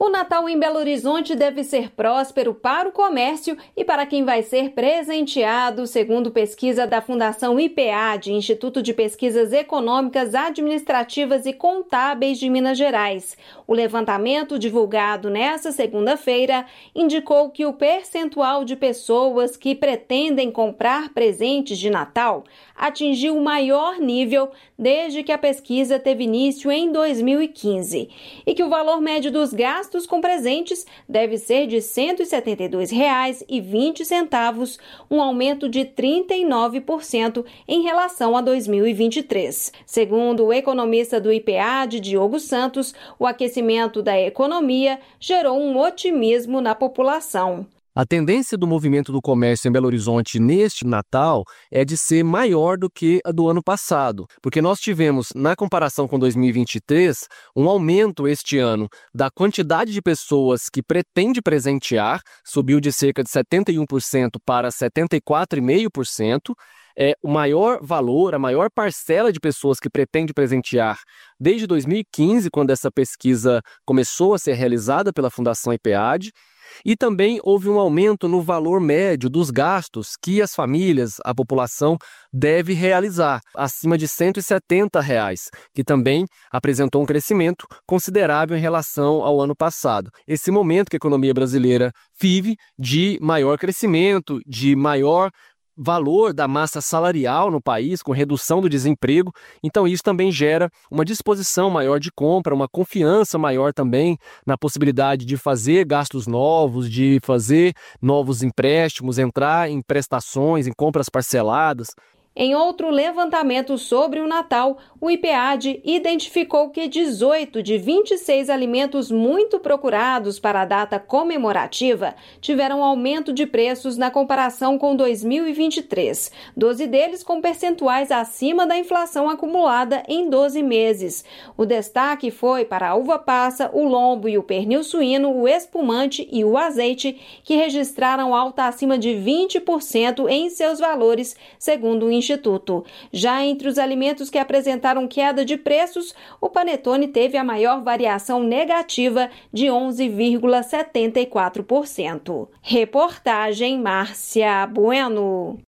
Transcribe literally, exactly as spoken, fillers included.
O Natal em Belo Horizonte deve ser próspero para o comércio e para quem vai ser presenteado, segundo pesquisa da Fundação I P A D, Instituto de Pesquisas Econômicas, Administrativas e Contábeis de Minas Gerais. O levantamento divulgado nesta segunda-feira indicou que o percentual de pessoas que pretendem comprar presentes de Natal atingiu o maior nível desde que a pesquisa teve início em dois mil e quinze e que o valor médio dos gastos com presentes deve ser de cento e setenta e dois reais e vinte centavos, um aumento de trinta e nove por cento em relação a dois mil e vinte e três. Segundo o economista do I P A D, Diogo Santos, o aquecimento da economia gerou um otimismo na população. A tendência do movimento do comércio em Belo Horizonte neste Natal é de ser maior do que a do ano passado, porque nós tivemos, na comparação com dois mil e vinte e três, um aumento este ano da quantidade de pessoas que pretende presentear, subiu de cerca de setenta e um por cento para setenta e quatro vírgula cinco por cento. É o maior valor, a maior parcela de pessoas que pretende presentear desde dois mil e quinze, quando essa pesquisa começou a ser realizada pela Fundação I P A D. E também houve um aumento no valor médio dos gastos que as famílias, a população, deve realizar, acima de cento e setenta reais, que também apresentou um crescimento considerável em relação ao ano passado. Esse momento que a economia brasileira vive de maior crescimento, de maior valor da massa salarial no país, com redução do desemprego, então isso também gera uma disposição maior de compra, uma confiança maior também na possibilidade de fazer gastos novos, de fazer novos empréstimos, entrar em prestações, em compras parceladas. Em outro levantamento sobre o Natal, o I P A D identificou que dezoito de vinte e seis alimentos muito procurados para a data comemorativa tiveram aumento de preços na comparação com dois mil e vinte e três, doze deles com percentuais acima da inflação acumulada em doze meses. O destaque foi para a uva passa, o lombo e o pernil suíno, o espumante e o azeite, que registraram alta acima de vinte por cento em seus valores, segundo o Instituto. Já entre os alimentos que apresentaram queda de preços, o panetone teve a maior variação negativa de onze vírgula setenta e quatro por cento. Reportagem Márcia Bueno.